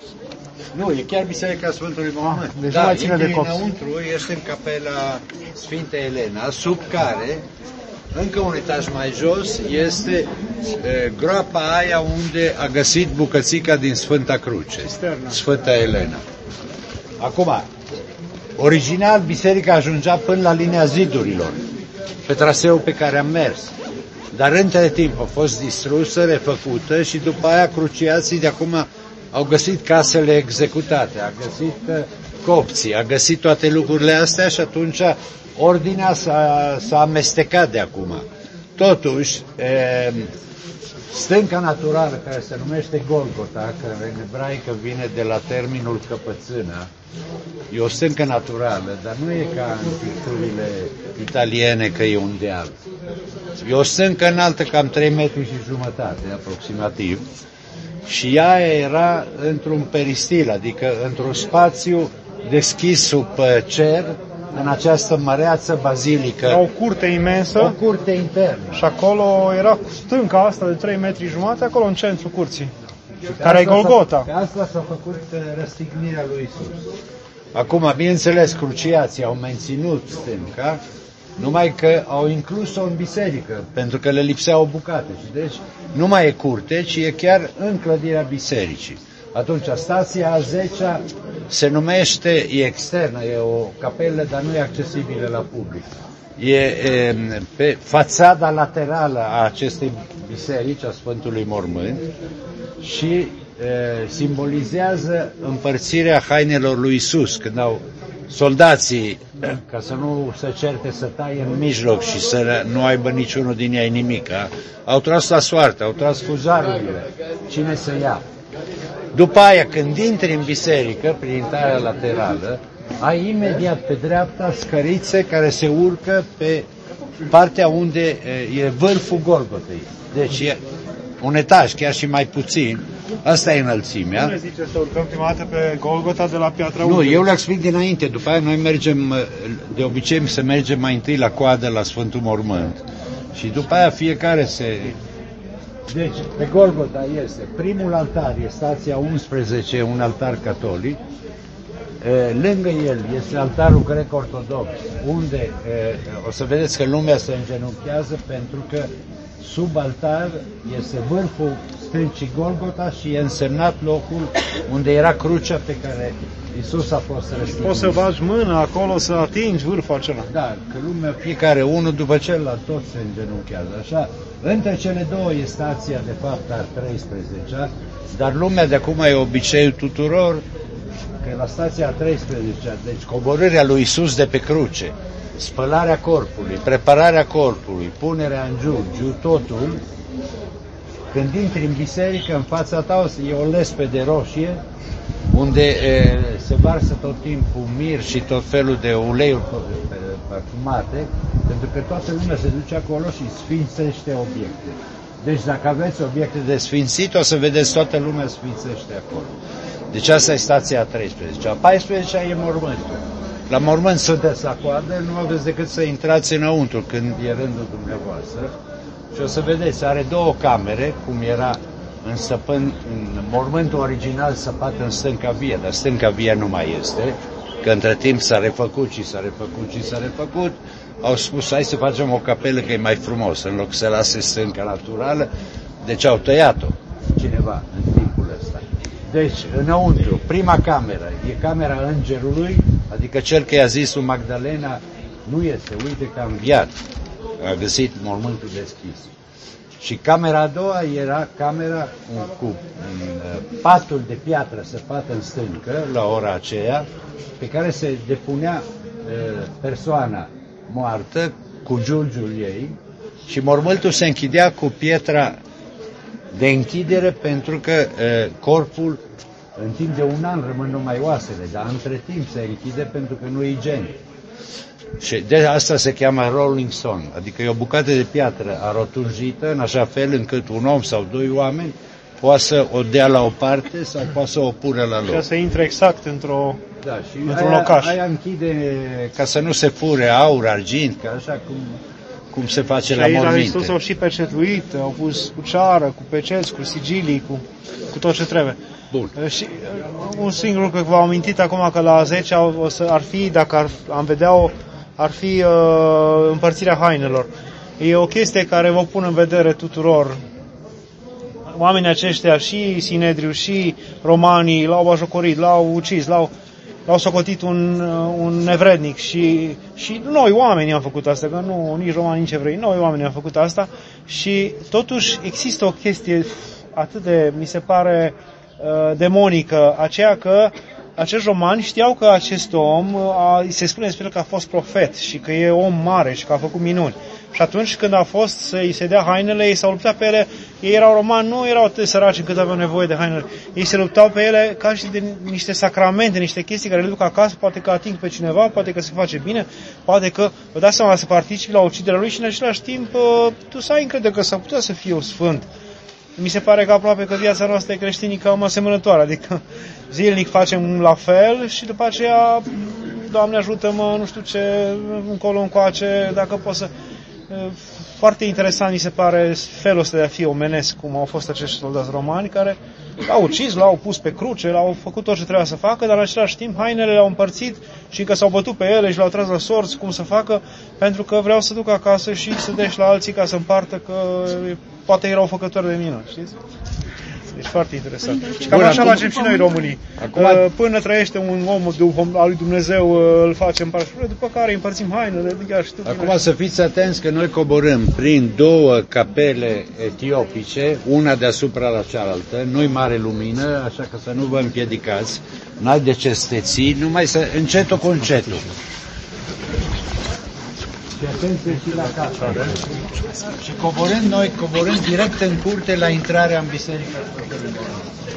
Nu, e chiar Biserica Sfântului Mormânt. Deci da, nu mai ține de cops. Înăuntru este în capela Sfinte Elena, sub care, încă un etaj mai jos, este groapa aia unde a găsit bucățica din Sfânta Cruce, Sfânta Elena. Acum, original, biserica ajungea până la linia zidurilor, pe traseul pe care am mers. Dar între timp a fost distrusă, refăcută și după aia cruciații de acum au găsit casele executate, a găsit copții, a găsit toate lucrurile astea și atunci ordinea s-a amestecat de acum. Totuși, stânca naturală care se numește Golgota, care în ebraică vine de la termenul căpățână, e o stâncă naturală, dar nu e ca în picturile italiene că e un deal. E o stâncă înaltă cam 3 metri și jumătate, aproximativ, și ea era într-un peristil, adică într-un spațiu deschis sub cer, în această măreață bazilică. Era o curte imensă. O curte internă. Și acolo era stânca asta de 3 metri jumate, acolo în centru curții, care e Golgota. Pe asta s-a făcut răstignirea lui Isus. Acum, bineînțeles, cruciații au menținut stânca, numai că au inclus-o în biserică, pentru că le lipseau bucate. Și deci nu mai e curte, ci e chiar în clădirea bisericii. Atunci, stația a 10-a se numește, e externă, e o capelă, dar nu e accesibilă la public. E pe fațada laterală a acestei biserici, a Sfântului Mormânt, și simbolizează împărțirea hainelor lui Isus, când au soldații, ca să nu se certe, să taie în mijloc și să nu aibă niciunul din ei nimic, au tras la soartă, au tras fuzarurile, cine să ia. După aia, când intri în biserică, prin intrarea laterală, ai imediat pe dreapta scărițe care se urcă pe partea unde e vârful Golgotei. Deci e un etaj, chiar și mai puțin. Asta e înălțimea. Nu ne zice să urcăm prima dată pe Golgota de la Piatra Nu, eu le explic dinainte. După aia noi mergem, de obicei să mergem mai întâi la coadă la Sfântul Mormânt. Și după aia fiecare se... Deci, pe Golgota este primul altar, e stația 11, un altar catolic. Lângă el este altarul grec-ortodox, unde o să vedeți că lumea se îngenunchează pentru că sub altar este vârful stâncii Golgota și e însemnat locul unde era crucea pe care Isus a fost răstignit. Poți să bagi mâna acolo să atingi vârful acela. Da, că lumea, fiecare unul după celălalt, tot se îngenunchează. Așa, între cele două e stația, de fapt, a 13-a, dar lumea de acum e obiceiul tuturor că la stația a 13-a, deci coborârea lui Isus de pe cruce, spălarea corpului, prepararea corpului, punerea în giu totul, când intri în biserică, în fața ta e o lespede roșie, unde se varsă tot timpul mir și tot felul de uleiuri parfumate, pentru că toată lumea se duce acolo și sfințește obiecte. Deci dacă aveți obiecte de sfințit, o să vedeți toată lumea sfințește acolo. Deci asta e stația a 13. A 14-a e mormântul. La mormânt sunteți la coadă, nu aveți decât să intrați înăuntru când e rândul dumneavoastră. Și o să vedeți, are două camere, cum era în mormântul original săpat în stânca vie, dar stânca vie nu mai este, că între timp s-a refăcut și s-a refăcut și s-a refăcut. Au spus, hai să facem o capelă că e mai frumos, în loc să lase stânca naturală, deci au tăiat-o cineva în timpul ăsta. Deci, înăuntru, prima cameră, e camera Îngerului, adică cel că i-a zis lui Magdalena, nu este, uite că a înviat, a găsit mormântul deschis. Și camera a doua era camera cu patul de piatră săpat în stâncă, la ora aceea, pe care se depunea persoana moartă cu giulgiul ei și mormântul se închidea cu pietra de închidere pentru că corpul în timp de un an rămân numai oasele, dar între timp se închide pentru că nu e igienic. Și de asta se cheamă Rolling Stone, adică e o bucată de piatră arotunjită în așa fel încât un om sau doi oameni poate să o dea la o parte sau poate să o pună la loc. Și să intre exact într-un aia, locaș. Aia închide ca să nu se fure aur, argint, ca așa cum se face la morminte. Și Iisus au și pecetuit, au pus cu ceară, cu peceți, cu sigilii, cu tot ce trebuie. Bun. Și un singur lucru, v-am amintit acum că la 10 ar fi, dacă am vedea-o, ar fi împărțirea hainelor. E o chestie care vă pun în vedere tuturor. Oamenii aceștia, și Sinedriu, și romanii, l-au bajocorit, l-au ucis, l-au socotit un nevrednic și noi oamenii am făcut asta, că nu nici romani, nici evrei, noi oamenii am făcut asta și totuși există o chestie atât de, mi se pare, demonică, aceea că acești romani știau că acest om, se spune despre el că a fost profet și că e om mare și că a făcut minuni. Și atunci când a fost să-i se dea hainele, ei s-au luptat pe ele, ei erau romani, nu erau atât de săraci încât aveau nevoie de hainele. Ei se luptau pe ele ca și de niște sacramente, niște chestii care le duc acasă, poate că ating pe cineva, poate că se face bine, poate că vă dați seama să participi la uciderea lui și în același timp tu să ai încredere că s-ar putea să fie un sfânt. Mi se pare că aproape că viața noastră e creștinică cam asemănătoare, adică zilnic facem la fel și după aceea, Doamne ajută-mă, nu știu ce, încolo încoace, dacă pot să... Foarte interesant mi se pare felul ăsta de a fi omenesc, cum au fost acești soldați romani care l-au ucis, l-au pus pe cruce, l-au făcut tot ce trebuia să facă, dar în același timp hainele le-au împărțit și încă s-au bătut pe ele și le-au tras la sorți cum să facă, pentru că vreau să duc acasă și să dea și la alții ca să împartă că poate erau făcători de minuni, știți? Deci foarte interesant. Și cam așa facem și noi românii. Până trăiește un om al lui Dumnezeu, îl facem parșură, după care îi împărțim hainele. Acum să fiți atenți că noi coborâm prin două capele etiopice, una deasupra la cealaltă, nu-i mare lumină, așa că să nu vă împiedicați, n-ai de ce să te ții, numai să încetul cu încetul. Și atenție și la casă. Și coborând direct în curte la intrarea în biserică.